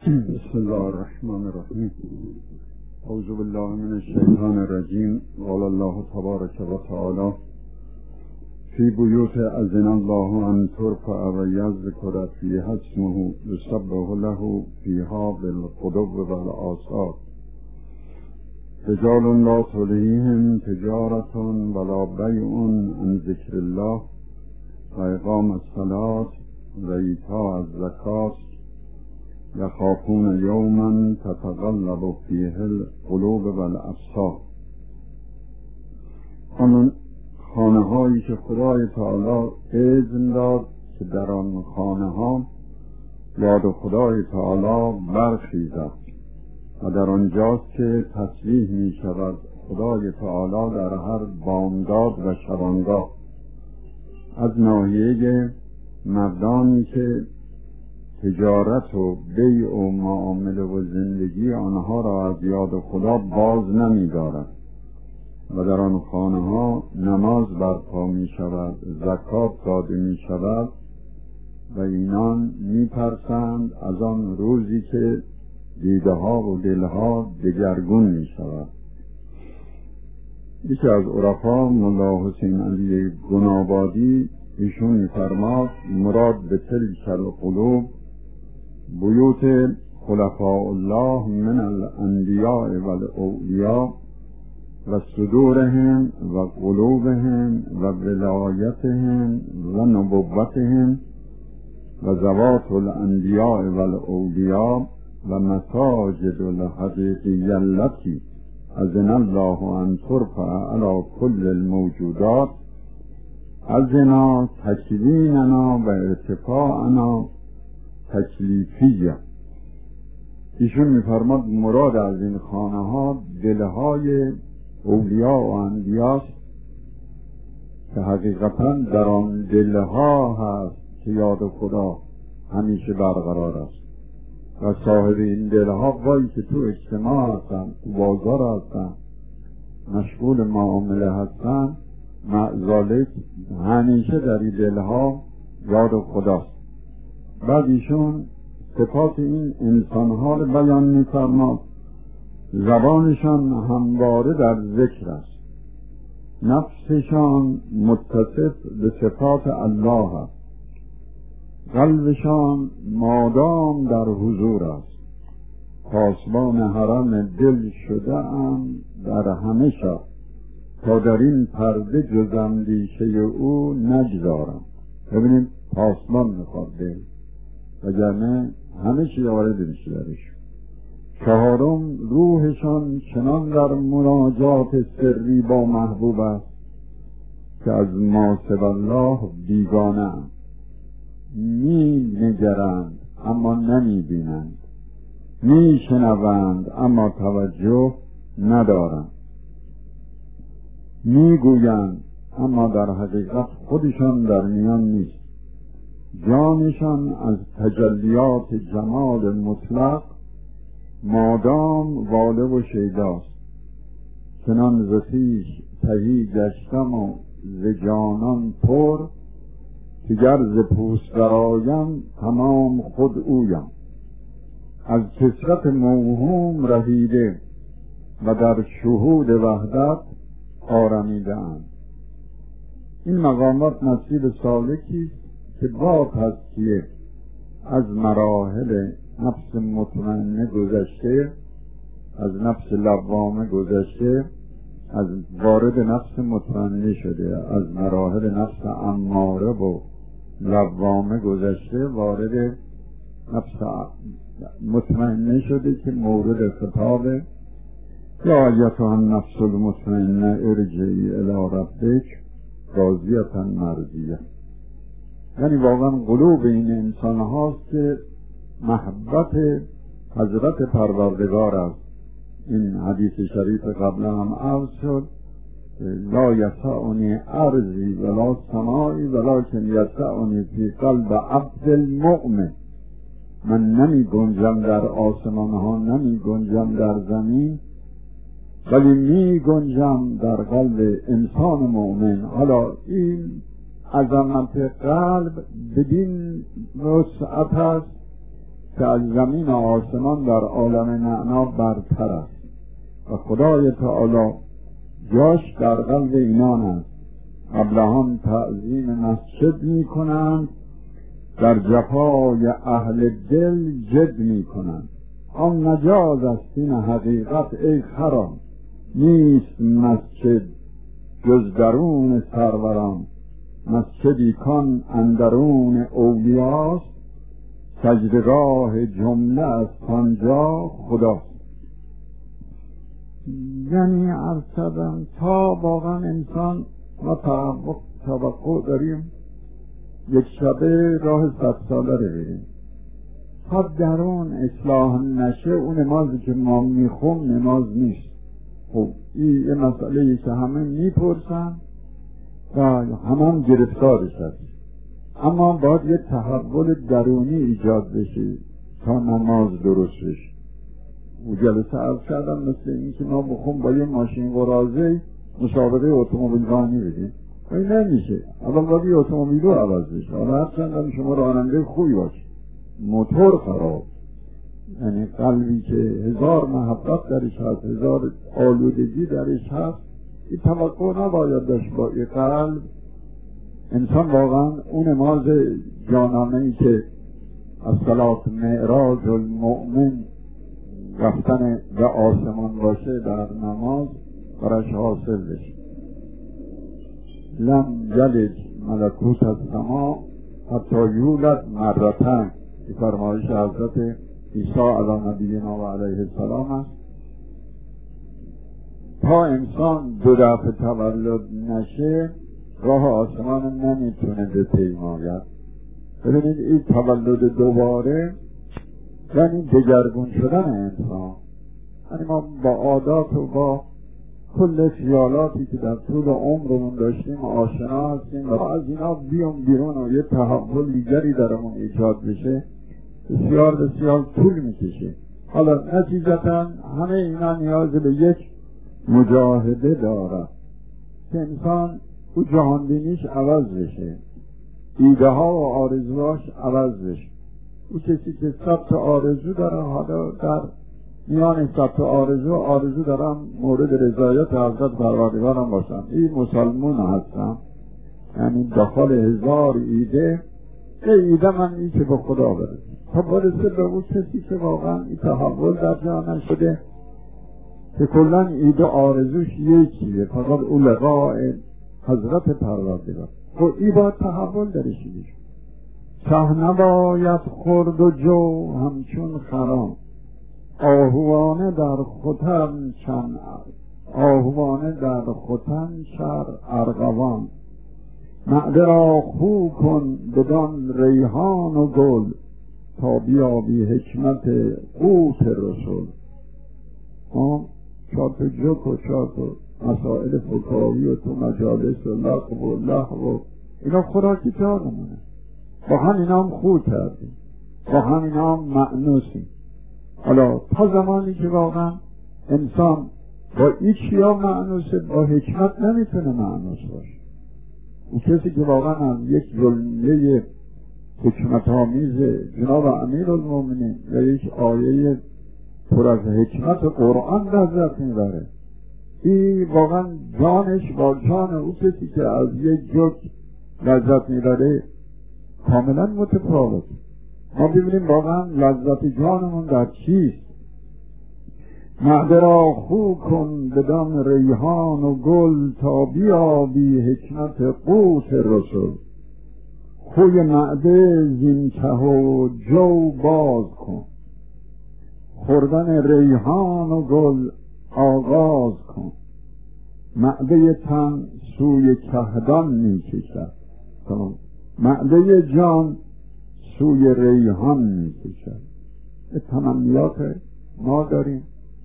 بسم الله الرحمن الرحیم. اعوذ بالله من الشیطان الرجیم. قال الله تبارک و تعالی فی بیوت اذن الله ان ترفع و یذکر فیها اسمه یسبح له فیها بالغدو والآصال رجال لا تلهیهم تجارة ولا بیع عن ذکر الله و اقام الصلاة و ایتاء الزکاة یخافون یوما تتقلب فیه القلوب والابصار. آن خانه هایی که خدای تعالی اذن داد که در آن خانه ها یاد خدای تعالی برخیزد و در آنجاست که تسبیح می شود خدای تعالی در هر بامداد و شبانگاه. از ناحیه مردانی که تجارت و بیع و معامله و زندگی آنها را از یاد خدا باز نمی دارد و در آن خانه ها نماز برپا می شود، زکات داده می شود و اینان می ترسند از آن روزی که دیده ها و دل ها دگرگون می شود. یکی از عرفا ملا حسین علی گنابادی ایشون می فرماد مراد به تلک القلوب بیوت خلفاء الله من الانبیاء و الاولیاء و صدورهم و قلوبهم و ولایتهم و نبوتهم و ذوات الانبیاء و الاولیاء و مساجد الحقیقیة التي اذن الله ان ترفع علی کل الموجودات اذنا تکویننا و ارتفاعنا تکلیفیه. ایشون میفرماد مراد از این خانه ها دلهای اولیاء و انبیاست که حقیقتا در آن دلها هست که یاد خدا همیشه برقرار است و صاحب این دلها وایی که تو اجتماع هستن، تو بازار هستن، مشغول معامله هستن، معذالک همیشه در این دلها یاد خداست. بعد ایشون صفات این انسانها رو بیان می‌فرماد. زبانشان همواره در ذکر است، نفسشان متصف به صفات الله است، قلبشان مادام در حضور است، پاسبان حرم دل شده ام در همه شب تا در این پرده جز اندیشه او نگذارم. ببینید پاسبان میخواد دل، وگرنه همه چی وارد میشه درش. چهارم روحشان چنان در مناجات سری با محبوب است که از ما سوی الله بیگانه اند. می نگرند اما نمی بینند، می شنوند اما توجه ندارند، می گویند اما در حقیقت خودشان در میان نیست. جانشان از تجلیات جمال مطلق مادام واله و شیداست. چنان ز خویش تهی گشتم و ز جانان پر که گر ز پوست درآیم تمام خود اویم. از کثرت موهوم رهیده و در شهود وحدت آرمیده اند. این مقامات نصیب سالکی که با تزکیه از مراحل نفس مطمئنه گذشته، از نفس لوامه گذشته، از وارد نفس مطمئنه شده، از مراحل نفس اماره و لوامه گذشته، وارد نفس مطمئنه شده که مورد خطاب یا ایتها النفس المطمئنه ارجعی الی ربک راضیة مرضیه. یعنی واقعا قلوب این انسان هاست که محبت حضرت پروردگار است. این حدیث شریف قبلا هم عرض شد، لا یسعنی ارضی ولا سمائی ولکن یسعنی فی قلب عبد المؤمن. من نمی گنجم در آسمان ها، نمی گنجم در زمین، ولی می گنجم در قلب انسان مؤمن. حالا این عظمت قلب بدین وسعت است که از زمین و آسمان در عالم معنا برتر است و خدای تعالی جاش در قلب اینان است. ابلهان تعظیم مسجد می کنند، در جفای اهل دل جد می کنند. آن مجاز است این حقیقت ای خران، نیست مسجد جز درون سروران. مسجدی کان اندرون اولیاست، سجدگاه جمله از آنجا خداست. یعنی عرض کردم تا واقعا انسان ما توقع داریم یک شبه راه 100 ساله رو بریم، تا درون اصلاح نشه اون نمازی که ما میخوم نماز نیست. خب این یه مسئله که همه میپرسن و همه گرفتارش هست، اما باید یه تحول درونی ایجاد بشه تا نماز درست بشه. او جلسه عرض کردم مثل این که ما بخوام با یه ماشین قرازه مسابقه اتومبیل رانی بدیم، این نمیشه. اول باید یه اتومبیل رو عوض بشه. حالا هر چندم شما راننده خوبی باشه، موتور خراب، یعنی قلبی که 1000 محبت درش هست، 1000 آلودگی درش هست، این توقع نباید داشت با این قلب انسان واقعا اون نماز جانانه‌ای که از صلات معراج المؤمن رفتن به آسمان باشه در نماز برش حاصل بشه. لم یلج ملکوت السما حتی یولد مرتين، این فرمایش حضرت عیسی علی نبینا و علیه السلام است. تا انسان 2 دفعه تولد نشه راه آسمان نمیتونه به پیماید. ببینید این تولد دوباره یعنی دگرگون شدن انسان، یعنی ما با عادات و با کل خیالاتی که در طول عمرمون داشتیم آشنا هستیم و از اینا بیام بیرون و یه تحول دیگری درمون ایجاد بشه بسیار بسیار طول میکشه. حالا نتیجتا همه اینا نیاز به یک مجاهده داره که انسان او جهانبینیش عوض بشه، ایده ها و آرزوهاش عوض بشه. او کسی که 100 تا آرزو داره، حالا در میان 100 تا آرزو دارم مورد رضایت حضرت پروردگارم باشم، این مسلمون هستم، یعنی داخل 1000 ایده یه ایده من این که به خدا برسه. تا برسه به اون کسی که واقعا این تحول در جانش شده که کلن ایده آرزوش یکیه، فقط اون لقاء حضرت پروردگار. خب این باید تحول درش بشه. شه نباید خورد و جو همچون خرام، آهوانه در ختن شر ارغوان. معده را خو کن بدان ریحان و گل، تا بیابی حکمت قوت رسول. شاد و جک و شاد و مسائل فکاهی و تو مجالس و لغو و لهو و اینا خوراکی جانمونه، با هم اینا هم خود کردیم، با هم اینا هم معنوسیم. حالا تا زمانی که واقعا انسان با ایچیا معنوسه با حکمت نمیتونه معنوس باشه. اون کسی که واقعا از یک جمله حکمت آمیز جناب امیرالمومنین و یک آیه پر از حکمت قرآن لذت میبره، این واقعا جانش با جان اون کسی که از یک جک لذت میبره کاملا متفاوت. ما ببینیم واقعا لذت جانمون در چیست. معده را خو کن بدان ریحان و گل، تا بیابی حکمت قوت رسول. خوی معده زین که و جو باز کن، خوردن ریحان و گل آغاز کن. معده تن سوی کهدان می کشد، معده جان سوی ریحان می کشد. تمنیات ما داریم،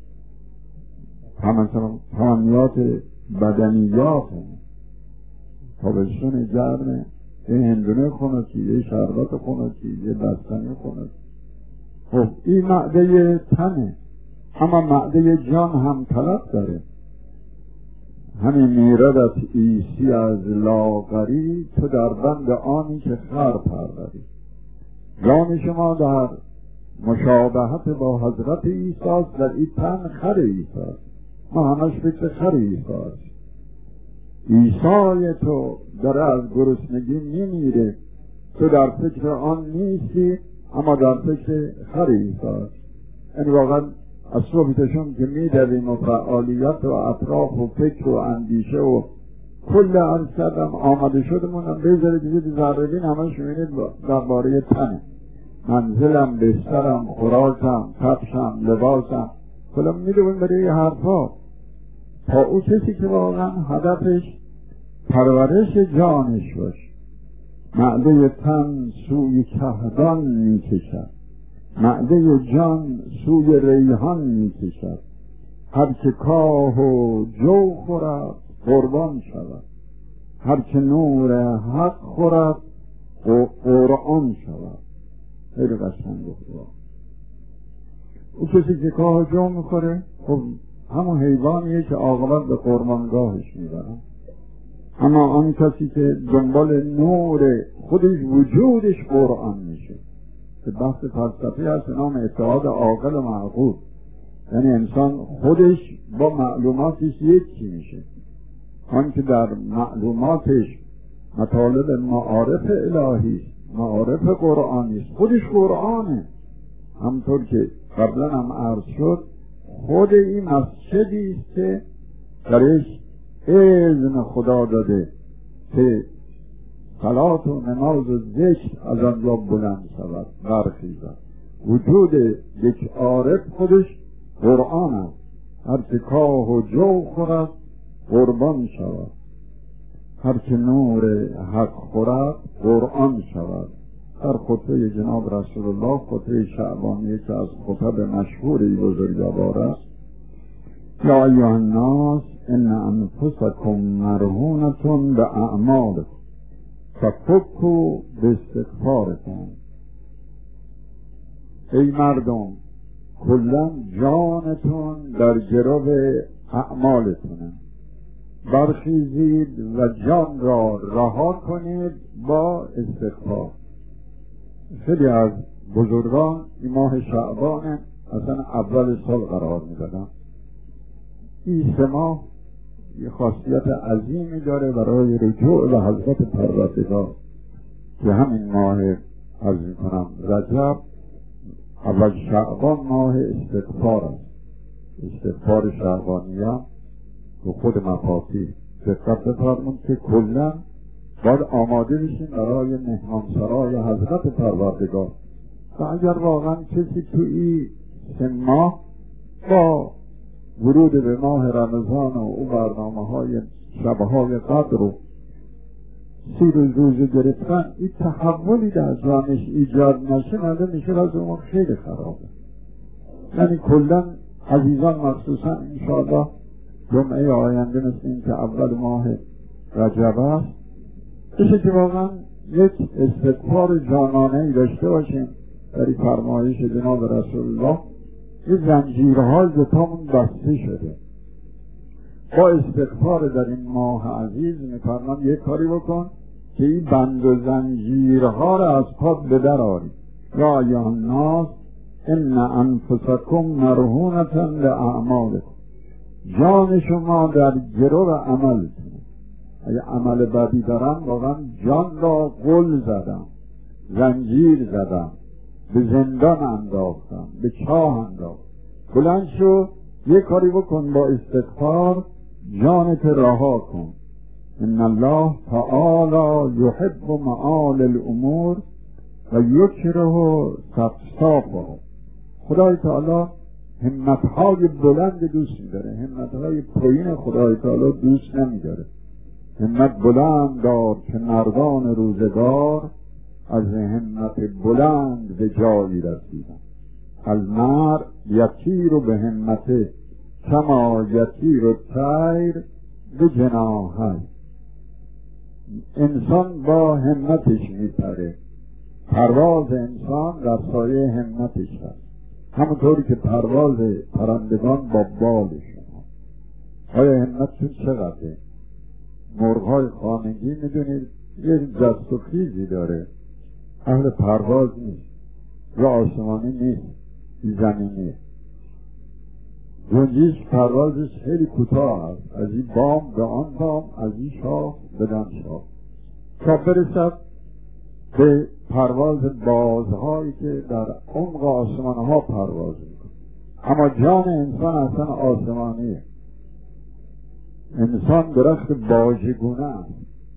تمنیات بدنیات، تابستون گرمه یه هندونه خونکی، یه شربت خونکی، یه بستنی خونکی. خب این معده تنه، اما معده جان هم طلب داره. همین میردت عیسی از لاغری، تو در بند آنی که خر پروری. جان شما در مشابهت با حضرت عیسی است، در این تن خر عیسی است. ما همش فکر خر عیسی است. عیسی تو داره از گرسنگی میمیره، تو در فکر آن نیستی، اما در فکر خر عیسی است. این واقعا از صبحتشون که میدویم و فعالیت و اطراف و فکر و اندیشه و کل عرض کردم آمده شدمونم بذارید دیگه ذره‌بین همش میبینید درباره تنه. منزلم، بسترم، خوراکم، کفشم، لباسم، کلا میدونیم برای یه حرفا. تا او کسی که واقعا هدفش پرورش جانش باشه. معده تن سوی کهدان میکشد، معده جان سوی ریحان میکشد. هر که کاه و جو خورد قربان شود، هر که نور حق خورد قرآن شود. خیلی قشنگ گفت. او کسی که کاه و جو میخوره خب همون حیوانیه که عاقبت به قربانگاهش میبرن. اما آن کسی که دنبال نور خودش وجودش قرآن میشه. که بحث فلسفی هست نام اتحاد عاقل و معقول، یعنی انسان خودش با معلوماتش یکی میشه. آن که در معلوماتش مطالب معارف الهی، معارف قرآنی است، خودش قرآنه. همطور که قبلا هم عرض شد، خود این مسجدی است که درش اذن خدا داده که صلات و نماز و ذکر از آنجا بلند شود، برخیزد. وجود یک عارف خودش قرآن است. هر که کاه و جو خورد قربان شود، هر که نور حق خورد قرآن شود. در خطبه جناب رسول الله، خطبه شعبانیه که از خطب مشهوری بزرگوار است، یا ایها الناس ان انفسکم مرهونة باعمالکم ففکوا باستغفارکم. ای مردم، کلا جانتون در گرو اعمالتونه، برخیزید و جان را رها کنید با استغفار. خیلی از بزرگان این ماه شعبان اصلا اول سال قرار میدادن. این 3 ماه یه خاصیت عظیمی داره برای رجوع به حضرت پروردگار که همین ماه عرض میکنم رجب اول شعبان ماه استغفار است. استغفار شعبانیه و خود مفاتیح دقت بفرمون که کلا باید آماده بشین برای مهمانسرای حضرت پروردگار. و اگر واقعا کسی تو این 3 ماه با ورود به ماه رمضان و او برنامه های شبهای قدر و 30 روزه گرفتن، این تحولی در جانش ایجاد نشه نده میشه از اون خیلی خرابه. یعنی کلا عزیزان مخصوصا انشاءالله جمعه آینده مثل این که اول ماه رجب است بشه که واقعا یک استغفار جانانه‌ای داشته باشیم. در این فرمایش جناب رسول الله این زنجیرهای زتامون بسته شده. با استغفار در این ماه عزیز میفرمان یک کاری بکن که این بند و زنجیرها را از پات به در آری. یا ایها الناس ان انفسکم مرهونة باعمالکم. جان شما در گرو عملتونه. اگه عمل بدی دارم واقعا جان را غل زدم، زنجیر زدم، به زندان انداختم، به چاه انداختم. بلند شو یک کاری بکن با استغفار، جانت رها کن. ان الله تعالی یحب معال الامور و یکره سفسافها. خدای تعالی همتهای بلند دوست می‌داره، همتهای پایین خدای تعالی دوست نمی‌داره. همت بلند دار که مردان روزگار از همت بلند به جایی رسیدن. المرء یطیر به همته کما یطیر الطیر به جناحه. انسان با همتش میپره. پرواز انسان در سایه همتش هست، همونطوری که پرواز پرندگان با بالشون. آیا همتشون چقدره؟ مرغ‌های خانگی میدونید یه جست و خیزی داره، اهل پرواز نیست. یا آسمانی نیست، زمینیه. گنجیش پروازش خیلی کوتاه است، از این بام به آن بام، از این شاخ به آن شاخ، تا برسد به پرواز بازهایی که در عمق آسمانها پرواز میکنه. اما جان انسان اصلا آسمانیه. انسان درخت باژگونه است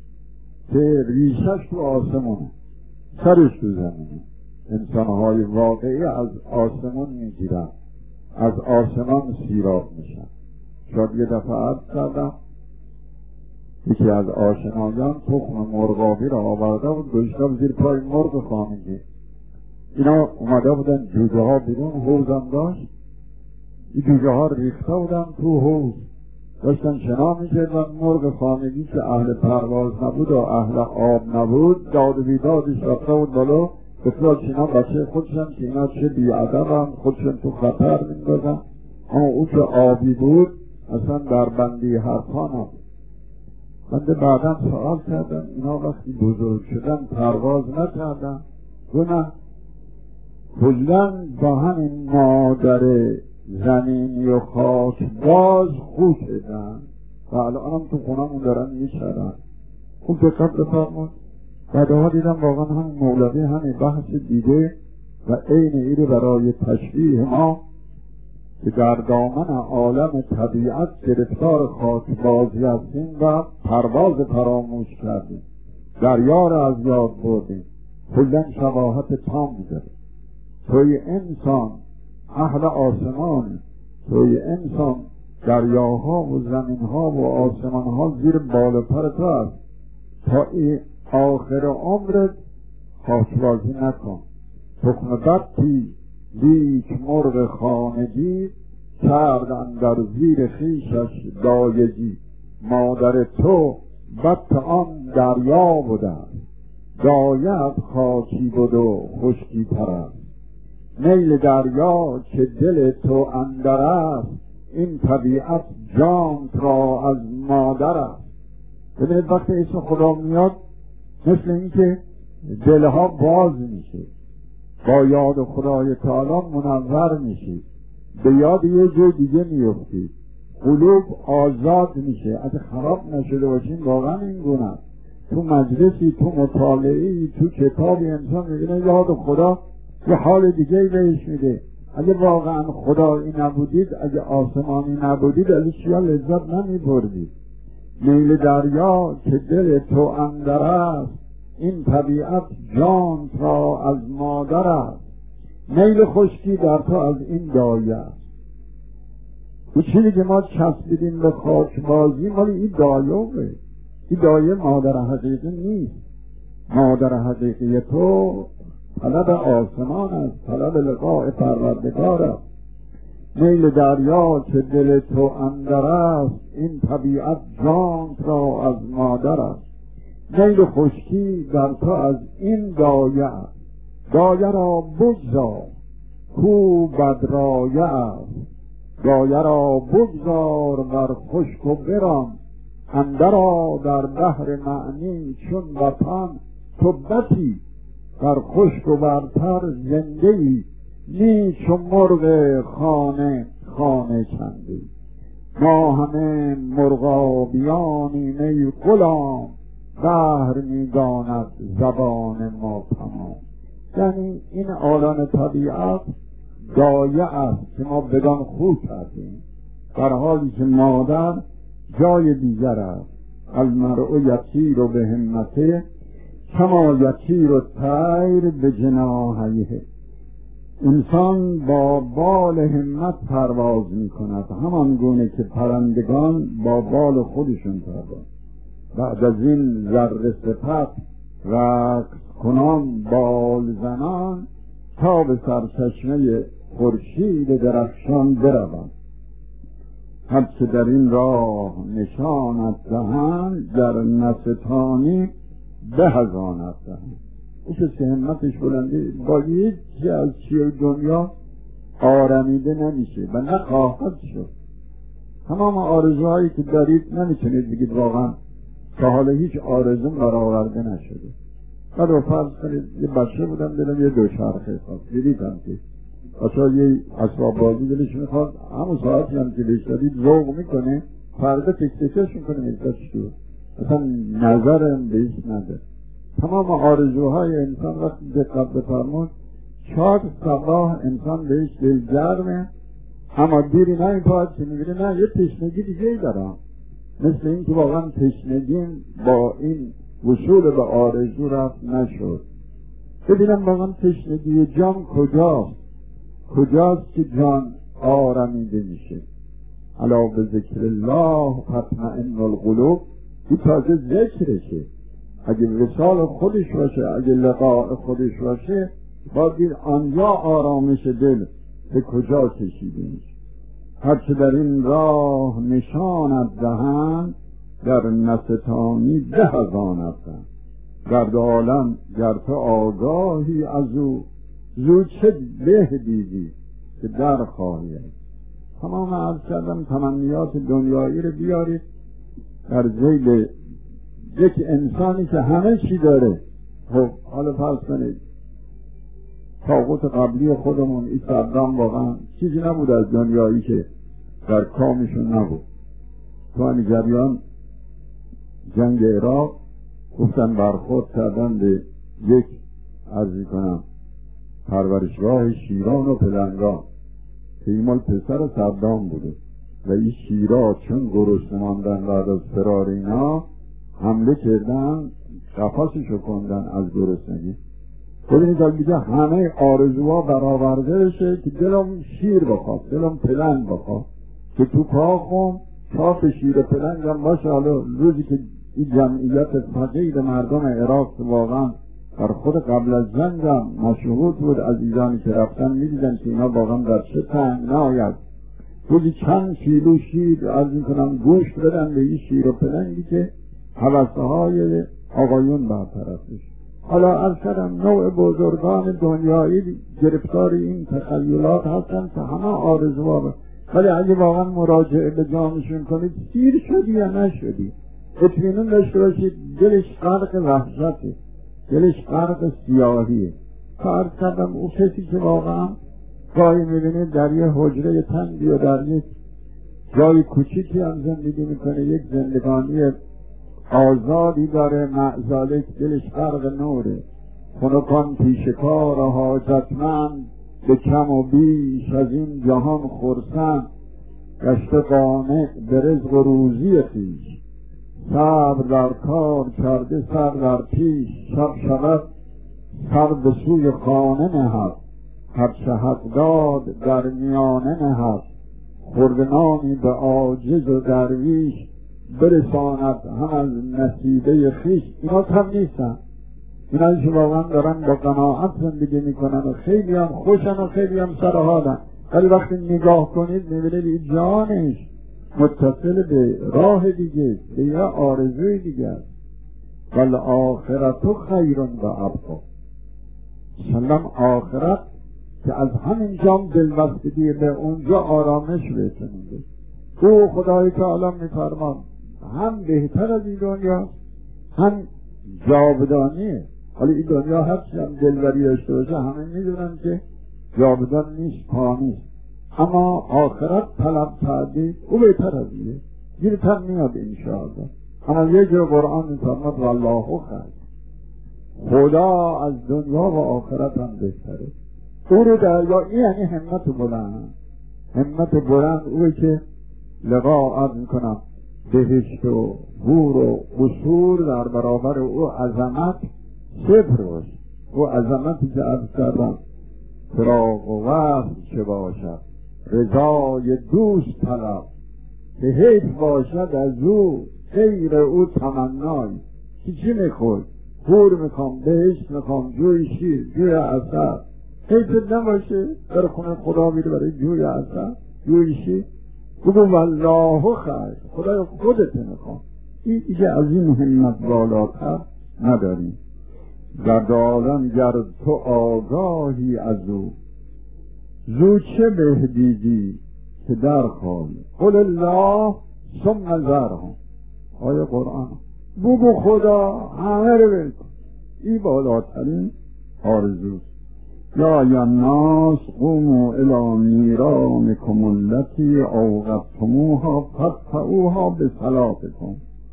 که ریشش تو آسمونه، سرش تو زمینه. انسانهای واقعی از آسمان میگیرن، از آسمان سیراب میشن. شاید یه دفعه عرض کردم یکی از آشنایان تخم مرغابی را آورده بود، گذاشته زیر پای مرغ خانگی. اینا اومده بودن جوجه ها بیرون، حوضم داشت، این جوجه ها ریخته بودن تو حوض، داشتن شنا میکردن. مرغ خانگی که اهل پرواز نبود و اهل آب نبود، داد و بیدادش رفته بود بالا، بسیار که اینا بچه خودشن که اینا چه بیادبن، خودشن تو خطر میندازن. اما او که آبی بود اصلا در بندی حرفا نبود. بنده بعدا سوال کردم اینا وقتی بزرگ شدن پرواز نکردن؟ نه، کلن با همین مادر زمینی و خاک باز خوش شدن و الان هم تو خونمون دارن میشدن. خوب دقت بفرمایید. بعدها دیدم واقعا همین مولوی همین بحث دیده و عین ایره برای تشبیه ما که در دامن عالم طبیعت گرفتار خاک بازی هستیم و پرواز فراموش کردیم، دریا را از یاد بردیم، کلن شباهت تام داره. توی انسان اهل آسمان، توی انسان دریاها و زمینها و آسمانها زیر بال و پر تو است. تا آخر عمرت خاکبازی نکن. تخم بطی لیک مرغ خانگی، کردن در زیر خیشش دایگی. مادر تو بط آن دریا بوده، دایت خاکی بود و خشکی تر است. میل دریا که دل تو اندر است، این طبیعت جان را از مادر است. ببینید وقتی اسم خدا میاد مثل این که دلها باز میشه، با یاد خدای تعالی منور میشید، به یاد یه جای دیگه میفتید، قلوب آزاد میشه. اگه خراب نشده باشین واقعا این گونه تو مجلسی، تو مطالعی، تو کتابی انسان میبینه یاد خدا یه حال دیگه بهش میده. اگه واقعا خدایی نبودید، اگه آسمانی نبودید، از چیا لذت نمیبردید. میل دریا که دل تو اندر است، این طبیعت جان را از مادر است. میل خشکی در تو از این دایه است. او چیزی که ما چسبیدیم به خاک بازی مالی این دایه، این دایه مادر حقیقی نیست. مادر حقیقی تو طلب آسمان است، طلب لقاء پروردگار است. میل دریا که دل تو اندر است، این طبیعت جان را از مادر است. میل خشکی در تو از این دایه است. دایه را بگذار کو بدرایه است. دایه را بگذار بر خشک و بران، اندرا در بحر معنی چون وطن. تو بطی بر خشک و برتر زنده ای، نی چو مرغ خانه خانه چنده. ما همه مرغابیانیم ای غلام، بحر میداند زبان ما تمام. یعنی این عالم طبیعت دایه است که ما بدان خو کردیم، در حالی که مادر جای دیگر است. المرء یطیر به همته کما یطیر الطیر به جناحیه. انسان با بال همت پرواز می کند، همان گونه که پرندگان با بال خودشون پرواز. بعد از این ذره صفت رقص کنان بال زنان، تا به سرچشمه خورشید درخشان بروند. هر چه در این راه نشانت دهند، در نستانی به از آنت دهند. او که همتش بلنده با یکی از چیه دنیا آرمیده نمیشه و نخواهد شد. تمام آرزوهایی که دارید نمیتونید بگید واقعا تا حالا هیچ آرزو برآورده نشده. بعد رو فرض کنید یه بچه بودم دلم یه دوچرخه خواست، دیدم که اصلا یه اسباب بازی دلش میخواد، همون ساعتی هم که بهش دادید ذوق میکنه، فردا تکتکش میکنه میرسش تو، اصلا نظرم بهش نداره. تمام آرزوهای انسان وقتی دقت بفرمون 4 صباح انسان بهش دلگرمه، اما دیری نمیپاد که میبینه نه یه تشنگی دیگه دارم، مثل این که واقعا تشنگیم با این وصول به آرزو رفت نشد. ببینم واقعا تشنگی جان کجاست که جان آرمیده میشه. الا به ذکر الله تطمئن القلوب، این تازه ذکرشه. اگه وصال خودش باشه، اگه لقاء خودش باشه، باید آنجا آرامش دل به کجا کشیده میشه. هرچه در این راه نشانت دهند، در نستانی به از آن گرد عالم گر تو آگاهی از او، زود چه به دیدی که در خواهی. تمام عرض کردم تمنیات دنیایی رو بیارید در ذیل یک انسانی که همه چی داره. خب حالا فرض کنید طاغوت قبلی خودمون این صدام واقعا چیزی نبود از دنیایی که در کامشون نبود. تو همین جریان جنگ عراق گفتن برخورد کردن به یک عرضی کنم پرورشگاه شیران و پلنگان که این مال پسر صدام بوده و این شیرا چون گرسنه ماندن بعد از فرار اینا حمله کردن، قفاسشو کندن از گرسنگی. ببینید دیگه همه آرزوها برآورده بشه که دلم شیر بخواد، دلم پلنگ بخواد، که تو کاخم چاپ شیر پلنگ هم باشه. حالا روزی که این جمعیت فقید مردم عراق واقعا در خود قبل از جنگ هم مشهود بود، عزیزانی که رفتن میدیدن که اینا واقعا در چه تنگنایی است. روزی چند کیلو شیر از این کنم گوشت بدن به این شیر و پلنگی که حوثه های آقایون برطرفش. حالا عرض کردم نوع بزرگان دنیایی گرفتار این تخیلات هستن که همه آرزوها، ولی اگه واقعا مراجعه به جامشون کنید سیر شدی یا نشدی، اطمینان داشته باشید دلش غرق وحشته، دلش غرق سیاهیه. تا عرض کردم اون کسی که واقعا گاهی میبینید در یه حجره تنگی و در یک جای کوچیکی هم زندگی میکنه، یک زندگانی آزادی داره، معزالک دلش غرق نوره، خنکان پیش کار حاجتمند، به کم و بیش از این جهان خرسند، گشت قانع به رزق و روزی خویش، صبر در کار کرده سر در پیش، شب شود سر به سوی خانه نهد، هرچه حق داد در میانه نهد، خردنانی به عاجز و درویش، برساند هم از نصیبه خویش. اینا کم نیستن، اینا که واقعا دارن با قناعت زندگی میکنن و خیلی هم خوشن و خیلی هم سرحالن، ولی وقتی نگاه کنید میبینید این جانش متصل به راه دیگه، به یه آرزوی دیگه است. ولی آخرت خیر و ابقا، سلام آخرت که از همین جام دلبستگی به اونجا آرامش بتونید. او خدای تعالی میفرمان هم بهتر از این دنیا هم جاودانیه. حالا این دنیا هرچی هم دلبری داشته باشه همه میدونن که جاودان نیست، پانیست، اما آخرت طلب کردی او بهتر از اینه، گیرتر میاد انشاءالله. اما یه جا قرآن میفرماد والله خیر، خدا از دنیا و آخرت هم بهتره. او رو دریا، یعنی همت بلند، همت بلند اوه که لقا عرض میکنم بهشت و حور و قصور در برابر او عظمت صبر باشه. او عظمتی که عرض کردم فراق و وصل چه باشد، رضای دوست طلب، که حیف باشد از او خیر او تمنای. چی میخواد؟ حور میخوام، بهشت میخوام، جوی شیر، جوی عسل، حیف نباشه در خونه خدا میره برای جوی عسل، جوی شیر. بگو والله خیر، خدای خودت میخوام. این دیگه از این همت بالاتر نداریم. در عالم گر تو آگاهی از او، زو چه به دیدی که در خواهی. قل الله ثم ذرهم. آیه قرآن. بگو خدا همه رو ول کن، این بالاترین آرزوست. یا ایها الناس قوموا الی نیرانکم التی اوقدتموها فادفعوها بصلاتکم.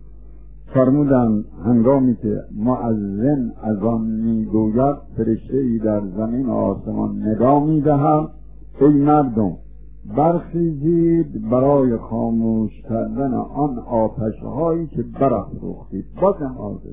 فرمودند هنگامی که مؤذن از آن میگوید فرشته‌ای در زمین و آسمان ندا میدهد ای مردم برخیزید برای خاموش کردن آن آتش‌هایی که برافروختید. بازم حاضر،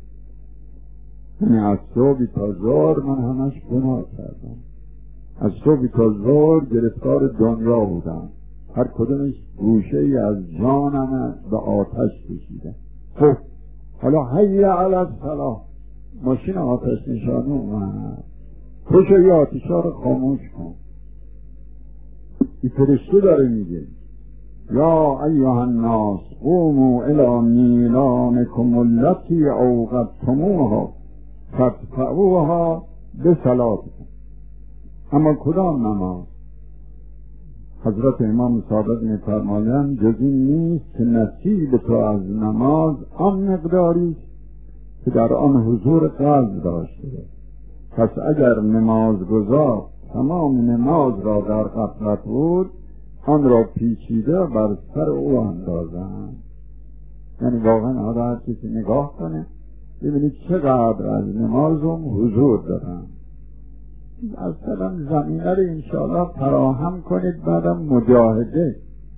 یعنی از صبح تا ظهر من همش گناه کردم، از صبح تا ظهر گرفتار دنیا بودم، هر کدومش گوشه‌ای از جانم به آتش کشیده. خب حالا حی علی الصلاة، ماشین آتش نشانی اومد، پشت یه آتش‌ها رو خاموش کن. این فرشته داره میگه یا ایها الناس قوموا الی نیرانکم التی اوقدتموها فادفعوها بصلاتکم. اما کدام نماز؟ حضرت امام صادق می‌فرمایند جز این نیست که نصیب تو از نماز آن مقداری که در آن حضور قلب داشته. پس اگر نمازگزار تمام نماز را در غفلت بود، آن را پیچیده بر سر او اندازند. یعنی واقعا آدم هر کسی نگاه کنه ببینید چقدر از نمازم حضور دارن. اصلا زمینه رو انشاءالله فراهم کنید. بعدم مجاهده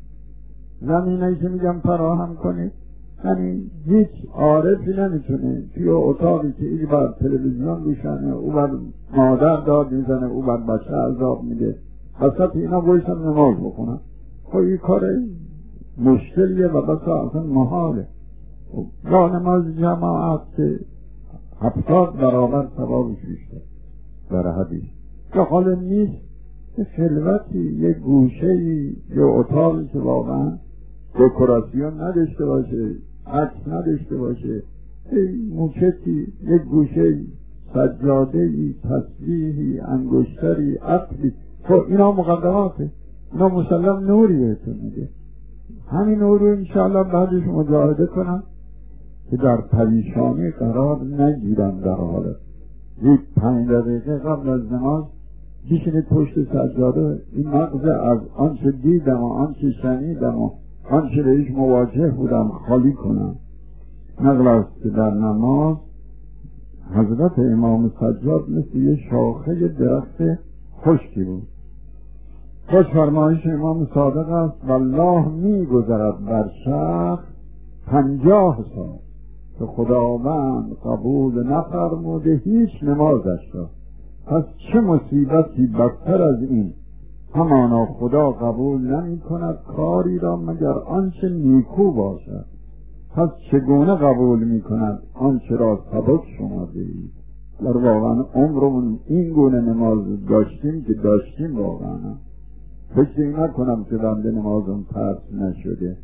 زمینه که میگم فراهم کنید، یعنی هیچ عارفی نمیتونه توی اتاقی که این بر تلویزیون روشنه، او بر مادر داد میزنه، او بر بچه عذاب میده، وسط اینا بایستن نماز بکنن. خب این کار مشکلیه و بسا اصلا محاله. یا نماز جماعت که 70 برابر ثوابش بیشتر در حدیث. یا حال نیست یه خلوتی، یه گوشه‌ای، یه اتاقی که واقعا دکوراسیون نداشته باشه، عکس نداشته باشه، موکتی، یک گوشه‌ای، سجاده‌ای، تسبیحی، انگشتری، عطری. خب اینا مقدماته، اینا مسلم نوری بهتون میده. همین نور رو انشاءالله بعدش مجاهده کنم که در پریشانی قرار نگیرم. در حالت یک 5 دقیقه قبل از نماز بشینید پشت سجاده، این مغز از آنچه دیدم و آنچه شنیدم و آنچه بهش مواجه بودم خالی کنم. نقل است که در نماز حضرت امام سجاد مثل یه شاخه درخت خشکی بود. خوش فرمایش امام صادق است والله می گذرد بر شخص 50 سال که خداوند قبول نفرموده هیچ نمازش را. پس چه مصیبتی بدتر از این؟ همانا خدا قبول نمی کند کاری را مگر آنچه نیکو باشد. پس چگونه قبول می کند آنچه را سبک شمرده اید؟ در واقعا عمرمون این گونه نماز داشتیم که داشتیم. واقعا فکر این نکنم که بنده نمازم پرس نشده.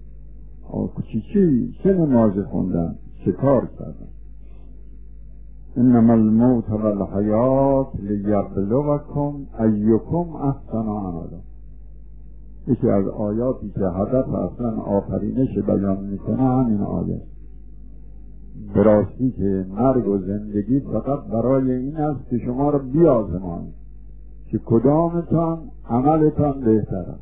چه نمازی خوندم، چه کار کردم. انما الموت والحیات لیبلوکم ایکم احسن عملا. یکی از آیاتی که هدف اصلا آفرینش بیان میکنه همین آیه. به راستی که مرگ و زندگی فقط برای این است که شما را بیازمانید که کدامتان عملتان بهتر است.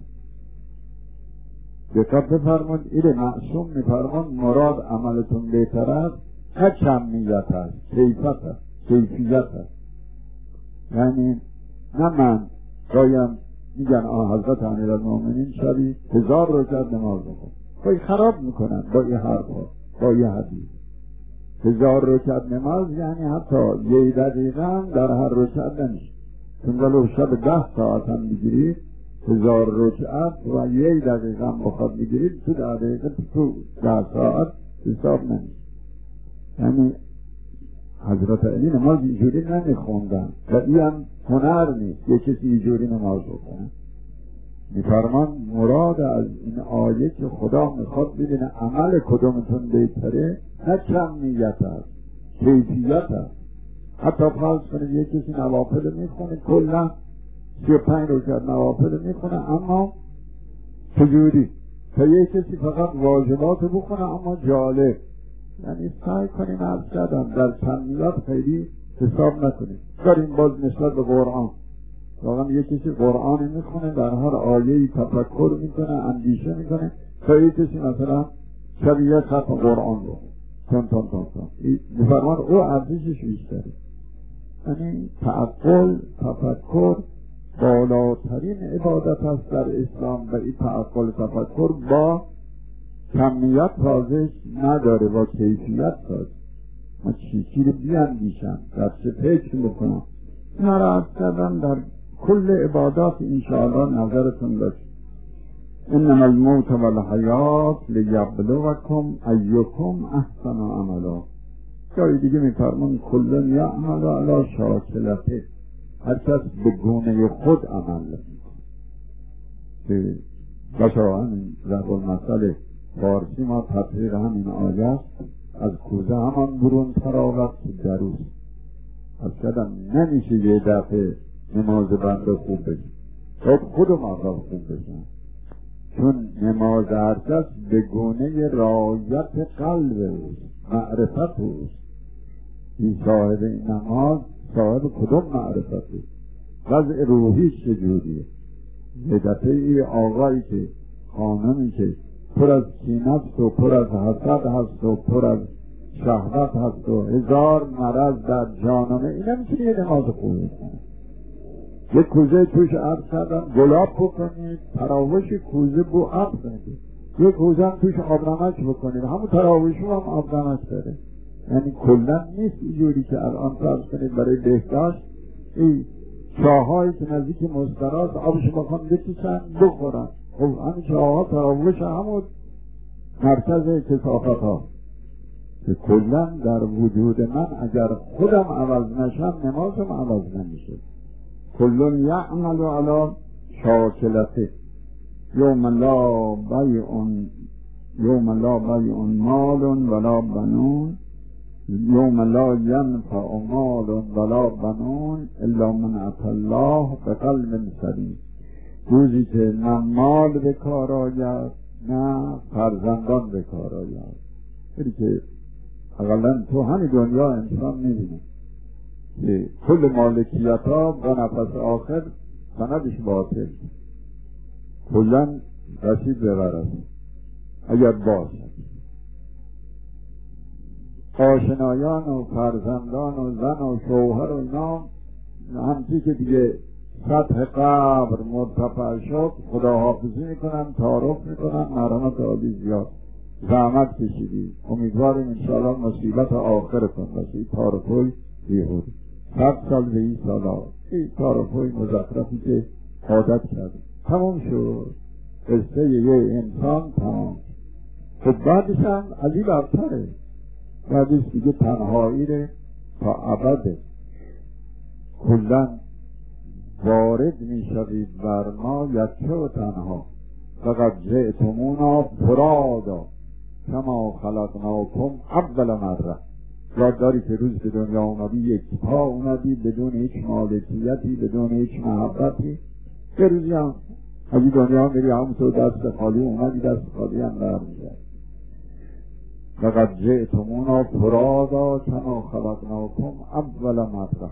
دقت بفرمایید، این معصوم میفرمان مراد عملتون بهتر است، نه کمیت است، کیفیت است. یعنی نه من رایم میگن حضرت امیرالمومنین شبی 1000 رکعت نماز بخون، خواهی خراب میکنن با این حرفا، با این حدیث. 1000 رکعت نماز یعنی حتی 1 دقیقه هم در هر رکعت نمیشه. چون ولو شب 10 ساعت هم بگیرید 1000 رکعت و 1 دقیقه هم بخواد بگیرید تو 10 دقیقه تو 10 ساعت حساب نمیشه. یعنی حضرت علی نماز اینجوری نمیخوندن و این هم هنر نیست یه کسی اینجوری نماز بکنه. میفرمان مراد از این آیه که خدا میخواد ببینه عمل کدومتون بهتره، نه کمیت است، کیفیت است. حتی فرض کنید یه کسی نوافل میخونه، کلا 35 رکعت نوافل میخونه، اما چجوری؟ تا یه کسی فقط واجبات بخونه اما جالب یعنی سعی کنیم از کردن در کمیت خیلی حساب نکنیم. داریم باز نسبت به قرآن، واقعا یه کسی قرآن میخونه در هر آیه‌ای تفکر میکنه، اندیشه میکنه، تا یه کسی مثلا شبیه ختم قرآن رو تون بفرمان او ارزشش بیشتره. یعنی تعقل، تفکر بالاترین عبادت است در اسلام و این تعقل تفکر با کمیت سازش نداره، با کیفیت سازش. ما چی رو بیاندیشم، در چه فکر بکنم، اینا را عرض کردم. در کل عبادات انشاءالله نظرتون باشه. انما الموت والحیات لیبلوکم ایکم احسن عملا. جای دیگه میفرمان کل یعمل علی شاکلته، هر کس به گونه خود عمل میکنه. باشا همین ضرب المثل فارسی ما تطبیق همین آیه از کوزه همان برون تراوت که دروس. از کدم نمیشه یه دفعه نماز بنده خوب بشه، خود خودم اول خوب بشن، چون نماز هر کس به گونه رعایت قلب اوست، معرفت اوست. این صاحب این نماز صاحب کدوم معرفته، وضع روحیش چجوریه. یه دفعه ای آقایی که خانمی که پر از کینت و پر از حسد هست و پر از شهوت هست و هزار مرض در جانمه، این نمیتونه یه نماز خوبی کنه. یه کوزه توش عرض کردم گلاب بکنید، تراوش کوزه بو عرض کنید. یه کوزه هم توش آبنمک بکنید، همون تراوش هم آبنمک داره. یعنی کلن نیست اینجوری که الان فرض کنید برای بهداشت این چاهایی که نزدیک مستراز آبش بخوام بکشن بخورن. خب همین چاها تراوش همون مرکز کثافت ها که کلن در وجود من اگر خودم عوض نشم نمازم عوض نمیشه. کلن یعمل علی شاکلته یوم لا بیع مال ولا بنون یوم لا ینفع مال ولا بنون الا من اتى الله بقلب سلیم. روزی که نه مال به کار آید نه فرزندان به کار آید. یعنی که اقلا تو همین دنیا انسان میبینی که کل مالکیت ها با نفس آخر سندش باطل، کلن رسید به غرض اگر باشد. آشنایان و فرزندان و زن و شوهر و اینا همچی که دیگه سطح قبر مرتفع شد خداحافظی میکنن، تعارف میکنن، مرحمت عالی زیاد زحمت کشیدی، امیدواریم انشاءالله مصیبت آخرتون باشه. تعارفوی بیهوده 100 سال به این سالا این تعارفوی مزخرفی که عادت کردیم تمام شد. قصه یه انسان تمام. خب بعدش هم علی برتره، بعدش دیگه تنهایی ره تا ابده. کلن وارد می شوید بر ما یکه و تنها، فقط جئتمونا فرادا کما خلقناکم اول مره. یاد داری که روز به دنیا اومدی یک پا اومدی بدون هیچ مالکیتی، بدون هیچ محبتی. یه روزی هم از دنیا میری همونطور دست خالی اومدی دست خالی هم برمیگردی. فقط جئتمونا فرادا کما خلقناکم اول مره.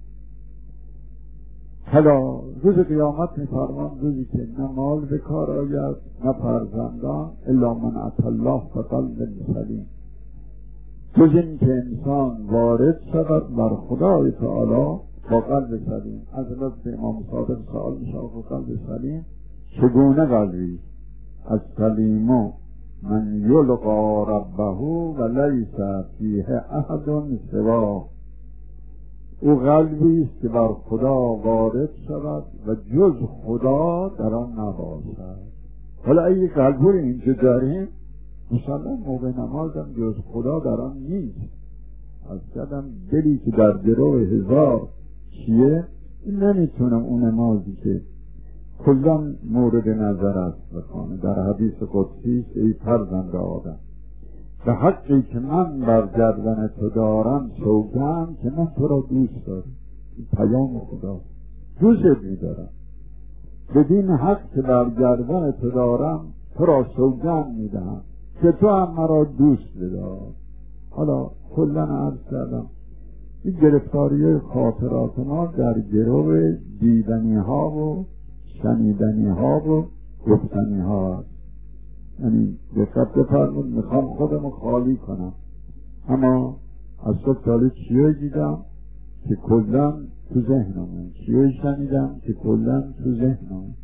حالا روز قیامت میفرمان روزی که نه مال به کار آید نه فرزندان الا من اتى الله بقلب سلیم. جز این که انسان وارد شود بر خدای تعالی با قلب سلیم. از حضرت امام صادق سوال میشه با قلب سلیم چگونه قلبی؟ از سلیم من یلقا ربه و لیس فیه احد سواه. او قلبی است که بر خدا وارد شود و جز خدا در آن نباشد. حالا اگه قلبی اینجا داریم مثلا موقع نمازم جز خدا در آن نیست. از کدم دلی که در گروه هزار چیه این نمیتونم اون نمازی که کلان مورد نظر است بخوانه. در حدیث قدسی ای فرزند آدم به حقی که من بر گردن تو دارم سوگند که من تو را دوست دارم. این پیام خدا دوست می‌دارم. بدین حق که بر گردن تو دارم تو را سوگند می‌دهم که تو هم مرا دوست بدار. حالا کلن عرض کردم این گرفتاری خاطرات ما در گرو دیدنی ها و شنیدنی ها و گفتنی ها هست. یعنی دقت بفرمایید، میخوام خودمو خالی کنم، اما از صبح تالی چیه دیدم که کلن تو ذهنمه، چیه شنیدم که کلن تو ذهنمه،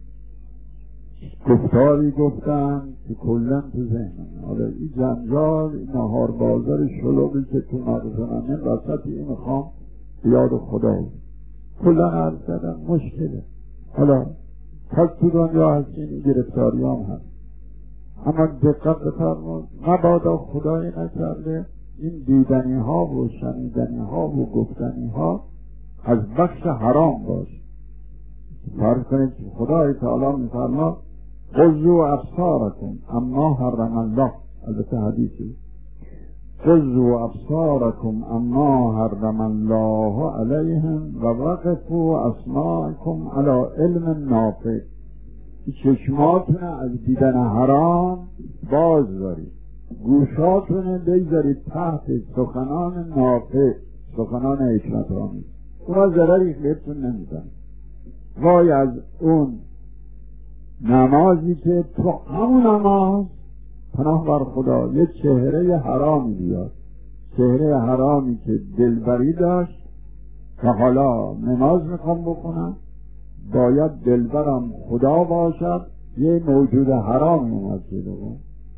گفتاری گفتم که کلن تو ذهنمه. حالا این جنجال، این نهار بازار شلوغی که تو مغزمه وسط این میخوام بیاد خدا کلن عرض کردم مشکله. حالا پس تو دنیا هستین این گرفتاری هم هست، اما دقت بفرمایید مبادا خدای نکرده این دیدنی ها و شنیدنی ها و گفتنی ها از بخش حرام باشه. فرض کنید خدای تعالی میفرما غضوا ابصارکم اما حرم الله، البته حدیثی، غضوا ابصارکم اما حرم الله علیهم و وقفوا اسماعکم علی علم نافع. چشماتون از دیدن حرام باز دارید، گوشاتون بگذارید تحت سخنان نافع، سخنان حکمت آمیز، اونا ضرری بهتون نمیزنه. وای از اون نمازی که تو همون نماز پناه بر خدا یه چهره حرامی بیاد، چهره حرامی که دلبری داشت که حالا نماز میخوام بکنم، باید دلبرم خدا باشد، یه موجود حرامی اومد جلوم،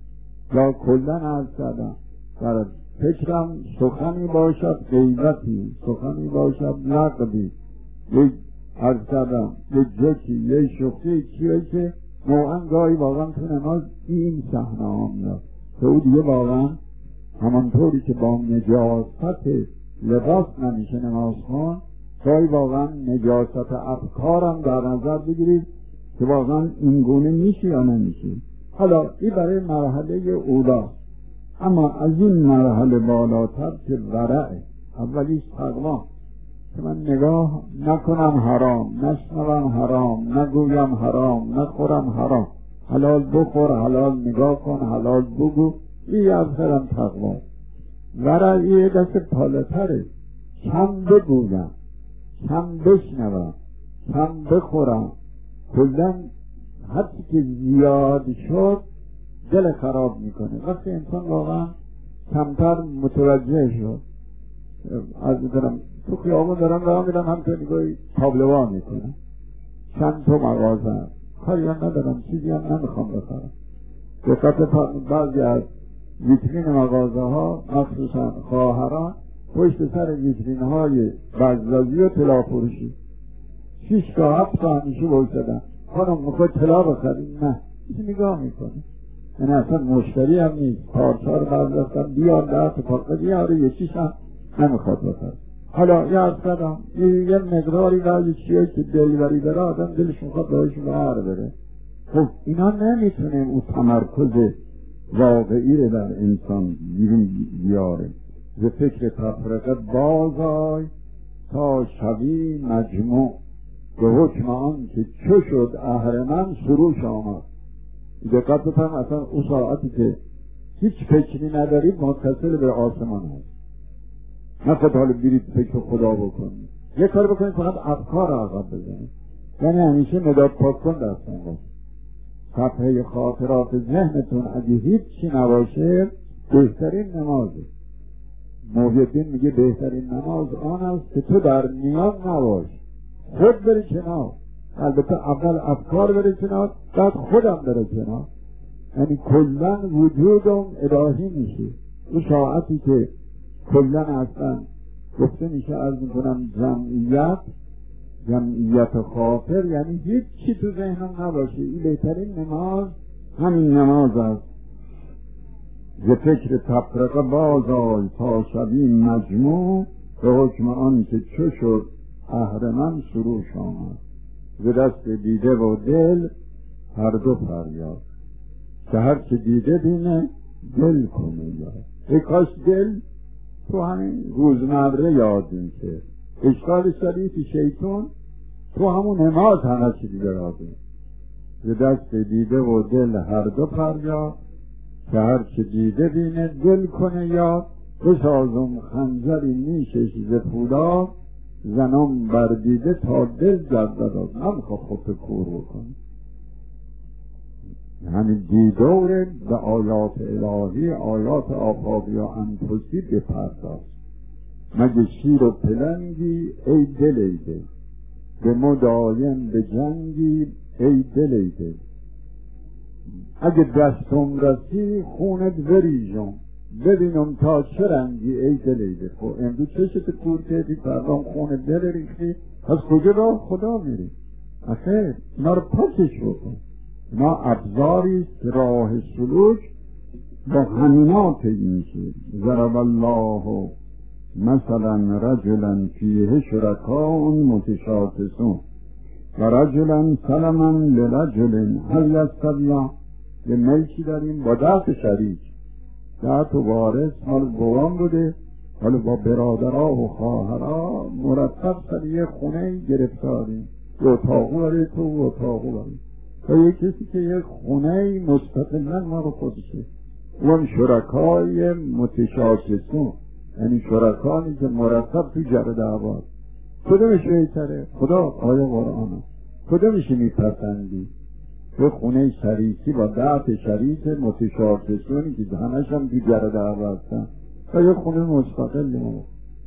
یا کلن عرض کردم در فکرم سخنی باشد غیبتی، سخنی باشد لغوی، یک عرض کردم یک جوکی، یک شخصی چیه که نوعا گاهی واقعا تو نماز این صحنه ها میاد که او دیگه واقعا همانطوری که با نجاست لباس نمیشه نماز خون، گاهی واقعا نجاست افکارم در نظر بگیرید که واقعا این گونه میشه یا نمیشه. حالا این برای مرحله اولا، اما از این مرحله بالاتر که ورعه، اولیش تقوا، که من نگاه نکنم حرام، نشنوم حرام، نگویم حرام، نخورم حرام، حلال بخور، حلال نگاه کن، حلال بگو، این از خیرم تقوا. ورع یه دست پالتره، کم بگویم، کم بشنوم، کم بخورم، کلن حتی که زیاد شد دل خراب میکنه. وقتی انسان واقعا کمتر متوجه شد، از میکنم تو خیابون دارم راه میرم همطور نگاهی تابلوان میکنم، چند تو مغازه هم کاری هم ندارم، چیزی هم نمیخوام بخرم. دقت بعضی از ویترین مغازه ها مخصوصا خواهران پشت سر ویترین های بزازی و طلا فروشی 6 تا 7 تا همیشه بایستدن، خانم میخواد طلا بخریم؟ نه، چیزی نگاه میکنه، یعنی اصلا مشتری هم نیست، پارچه رو برداشتن بیار 10 تا پارچه بیاره، یکیش هم نمیخواد بخره. حالا یه عرض کردم یه مقداری بعضی چیه که دلبری داره آدم دلش میخواد باهاشون بر بره، خب اینا نمیتونه اون تمرکز واقعی رو در انسان بیرون بیاره. ز فکر تفرقه بازای تا شوی مجموع، به حکم آن که چو شد اهرمن سروش آمد. دقت بفرم، اصلا اون ساعتی که هیچ فکری ندارید متصل به آسمان هست، نخواهد حالا برید فکر خدا بکنید، یه کار بکنید فقط افکار عقب بزنید، یعنی همیشه مداد پاک کن دستان باشه، صفحه خاطرات ذهنتون اگه هیچ چی نباشه بهترین نمازه. محیدین میگه بهترین نماز آن است که تو در نیاز نباش، خود بری کنار، البته اول افکار بری کنار بعد خودم بره کنار، یعنی کلن وجودم الهی میشه. اون ساعتی که کلن اصلا گفته میشه از میکنم جمعیت خاطر، یعنی هیچ چی تو ذهنم نباشه، این بهترین نماز همین نماز است. ز فکر تفرقه بازآی تا شوی مجموع، به حکم آن که چو شد اهرمن سروش آمد. ز دست دیده و دل هر دو فریاد، که هر چه دیده بینه دل کنه یاد. ای کاش دل تو همین روزمره یاد میشه. اشکال شریف شیطان تو همون نماز همه چی دیده را بین. ز دست دیده و دل هر دو فریاد، که هر چه دیده بینه دل کنه یاد. بسازم خنجری نیشش ز پولاد، زنم بردیده تا دل گردد. نمیخواد خود کور بکنه، یعنی دیدار به آیات الهی، آیات آفاقی و انفسی بپرداز. مگه شیر و پلنگی ای دل ای دل، به مدایم به جنگی ای دل ای دل. اگه دستم رسی خونت بریزم، ببینم تا چه رنگی ای دل ای دل. خب امروز چشت کور کردی، فردام خون دل ریختی، پس کجا راه خدا میری؟ آخه اینا رو پاسش بکن. اینا ابزاری راه سلوک با همینات میشه. ضرب الله مثلا رجلا فیه شرکاء متشاکسون و رجلا سلما لرجل هل یستویان. یه ملکی داریم با 10 شریک، 10 وارث، حال گوان بوده، حالا با برادرها و خواهرها مرتب سر یه خونه گرفتاریم، یه اتاقو برای تو و اتاقو برای تا یه کسی که یه خونه مستقلا ما رو خودشه. اون شرکای متشاکسون، یعنی شرکانی که مرتب تو جر دعوات. کدومش بهتره؟ خدا آیه قرآن کدومش میپسندی؟ تو خونه شریکی با 10 شریک متشاکسونی که همش هم تو جر دعواتن، تا یه خونه مستقل ما.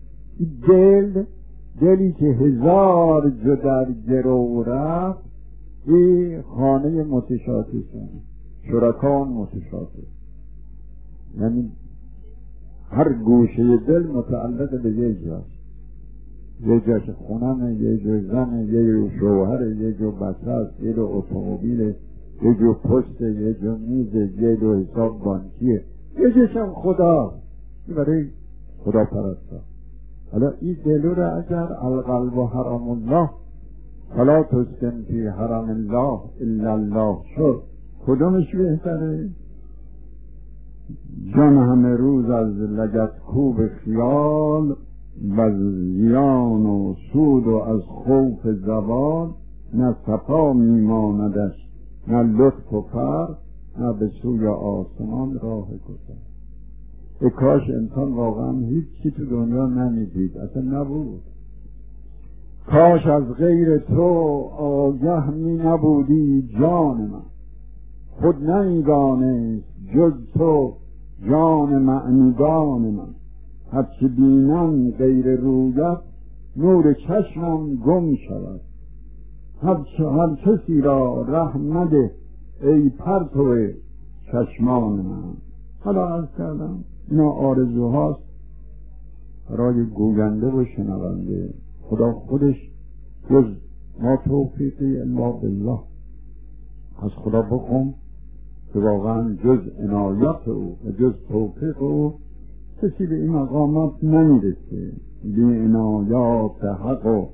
دلی که 1000 جو در گرو رفت، این خانه متشاکسون، شرکان متشاکس، یعنی هر گوشه دل متعلق به یه جاست. یه جاش خونمه، یه جو زنه، یه جو شوهره، یه جو بچه هست، یه جو اتومبیله، یه جو پسته، یه جو میزه، یه جو حساب بانکیه، یه جاش هم خدا. این برای خدا پرستا. حالا این دلو را اگر القلب و حرام الله فلا تسکن فی حرام الله الا الله شد، کدومش بهتره؟ جان همه روز از لگت کوب خیال و زیان و سود و از خوف زوال، نه صفا میماندش نه لطف و فرق، نه به سوی آسمان راه گذر. ای کاش انسان واقعا هیچی تو دنیا نمیدید، اصلا نبود. کاش از غیر تو آگه می نبودی جان من، خود نمیدانست جز تو جان معنیدان من. هرچه بینم غیر رویت نور چشمم گم شود، هر کسی را ره مده ای پرتو چشمان من. حالا عرض کردم اینا آرزوهاست برای گوینده و شنونده. خدا خودش جز ما توفیقی الا بالله، از خدا بخون که واقعا جز عنایت او و جز توفیق او کسی به این مقامات نمیرسه. بی عنایات حق و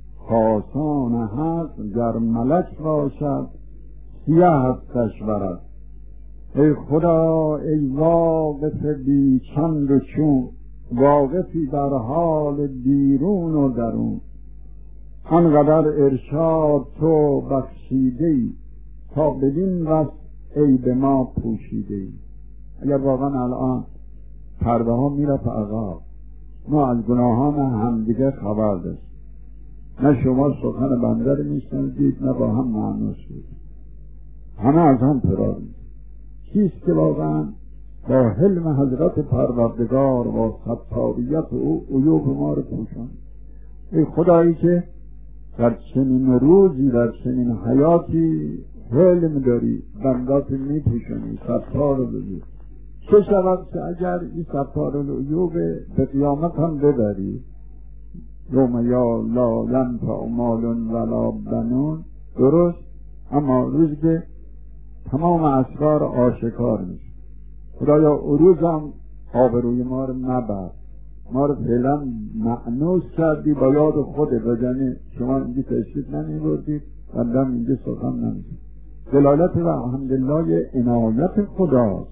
خاصان حق گر ملک باشد سیه هستش برد. ای خدا ای واقف بی چند و چون، واقفی در حال بیرون و درون. آنقدر ارشاد تو بخشیده‌ای تا بدین رس ای به ما پوشیده‌ای. اگر واقعا الان پرده ها میرفت عقب، ما از گناهان همدیگه خبر داشت، نه شما سخن بنده رو میشنیدید نه با هم معنوس بود، همه از هم فرار می‌کرد. چیست که واقعا با حلم حضرت پروردگار و ستاریت او عیوب ما رو پوشاند. ای خدایی که در چنین روزی در چنین حیاتی حلم داری، بندات میپوشانی، ستار رو بگیر. چه شود که اگر این ستار العیوب به قیامت هم ببری، یوم یا لا ینفع مال ولا بنون، درست، اما روزی که تمام اسرار آشکار میشه. خدایا عروضم آبروی ما رو مبر، ما رو فعلا مأنوس کردی با یاد خودت، وگرنه شما اینجا تشریف نمیبردید بندم اینجا سخن نمیشه. دلالت و الحمدلله عنایت خداست.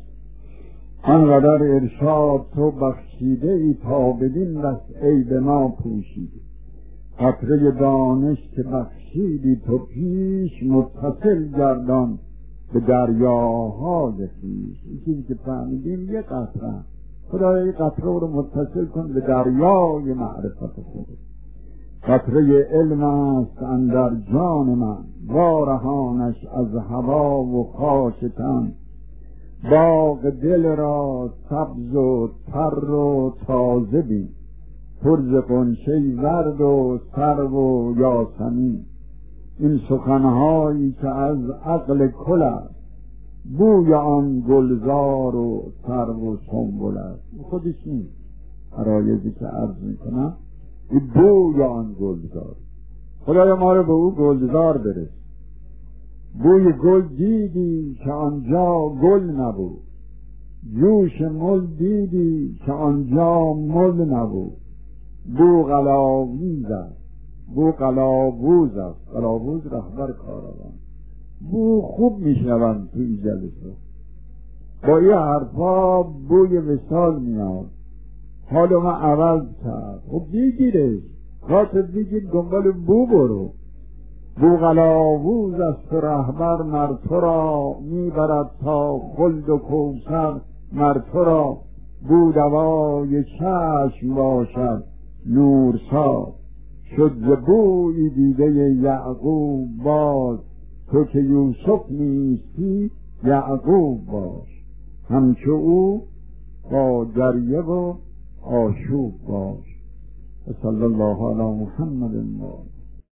آنقدر ارشاد تو بخشیده ای تا بدین رس ای به ما پوشیدی. قطره دانش که بخشیدی تو پیش، متصل گردان به دریاهای خویش. این چیزی که فهمیدیم یه قطره خدای قطره رو متصل کن به دریای معرفت خودت. قطره علم است اندر جان من، وارهانش از هوا و خاک تن. باغ دل را سبز و تر و تازه بین، پر ز غنچه ورد و سرو و یاسمین. این سخنهایی که از عقل کل است، بوی آن گلزار و سرو و سنبل است. خودش نیست، عرایضی که عرض میکنم این بوی آن گلزار. خدای ما رو به او گلزار برس. بوی گل دیدی که آنجا گل نبود، جوش مل دیدی که آنجا مل نبود. بو قلاویز است، بو قلاووز است، قلاووز رهبر کاروان. بو خوب میشنوند تو این جلسه، با این حرفا بوی وصال میاد. حال ما عوض کرد. خب بگیرش، خاطر بگیر، دنبال بو برو. بو قلاووز است و رهبر مر تو را، میبرد تا خلد و کوثر مر تو را. بو دوای چشم باشد نورسا، شد ز بوی دیده یعقوب باز. تو که یوسف نیستی یعقوب باش، همچو او با دریه و آشوب باش. صلی الله علی محمد.